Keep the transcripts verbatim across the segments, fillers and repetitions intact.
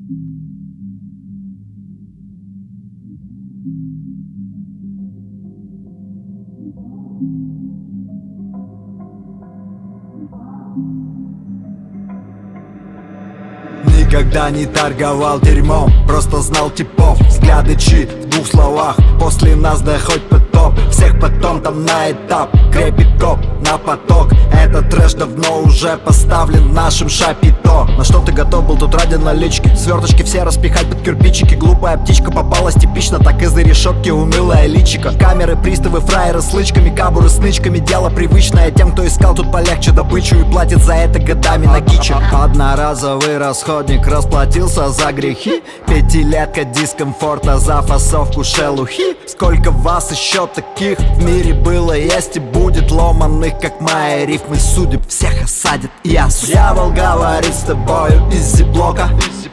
Никогда не торговал дерьмом, просто знал типов. Взгляды чьи в двух словах, после нас да хоть потоп. Всех потом там на этап, крепит коп на поток. Этот трэш давно уже поставлен нашим шапито. На что ты готов был тут ради налички? Сверточки все распихать под кирпичики. Глупая птичка попалась типично, так из-за решетки унылая личика. Камеры, приставы, фраеры с лычками, кабуры с нычками. Дело привычное тем, кто искал тут полегче добычу и платит за это годами на киче. Одноразовый расходник расплатился за грехи. Пятилетка дискомфорта за фасовку шелухи. Сколько вас еще таких в мире было, есть и будет, ломаных как мои рифмы судеб. Всех осадит я. Дьявол говорит с тобою из зиблока.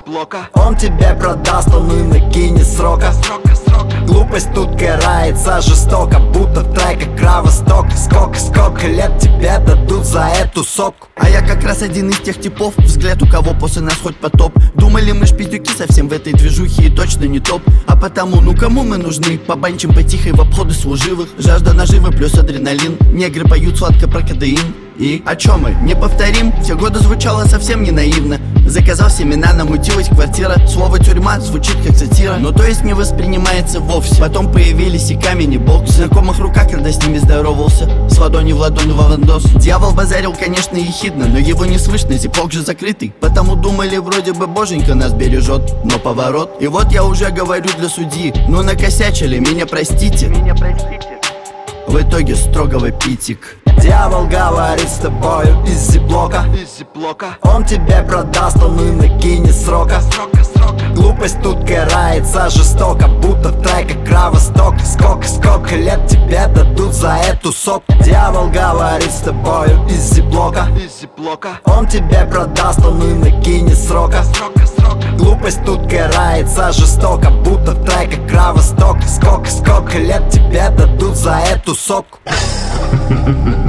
Он тебе продаст, он и накинет срока. Глупость тут карается жестоко, будто в треках Кровосток. Сколько, сколько лет тебе дадут за эту сотку? А я как раз один из тех типов, взгляд у кого после нас хоть потоп. Думали мы шпитюки совсем в этой движухе и точно не топ. А потому, ну кому мы нужны? Побанчим потихой в обходы служивых. Жажда наживы плюс адреналин. Негры поют сладко про кадеин. И о чем мы? Не повторим? Те годы звучало совсем не наивно. Заказал семена, намутилась квартира. Слово тюрьма звучит как сатира, но то есть не воспринимается вовсе. Потом появились и камень, и бокс. В знакомых руках, когда с ними здоровался, с ладони в ладонь вавандос. Дьявол базарил, конечно, ехидно, но его не слышно, зиплок же закрытый. Потому думали, вроде бы боженька нас бережет, но поворот. И вот я уже говорю для судьи: ну накосячили, меня простите. Меня простите. В итоге строгого питик. Дьявол говорит с тобою из зиблока. Он тебе продаст, он и накинет срока. Глупость тут карается жестоко, будто в треках Кровосток. Сколько, сколько лет тебе дадут за эту сотку? Дьявол говорит с тобою из зиблока. Он тебе продаст, он и накинет срока. Глупость тут карается жестоко, будто в треках Кровосток. Сколько, сколько лет тебе дадут за эту сотку?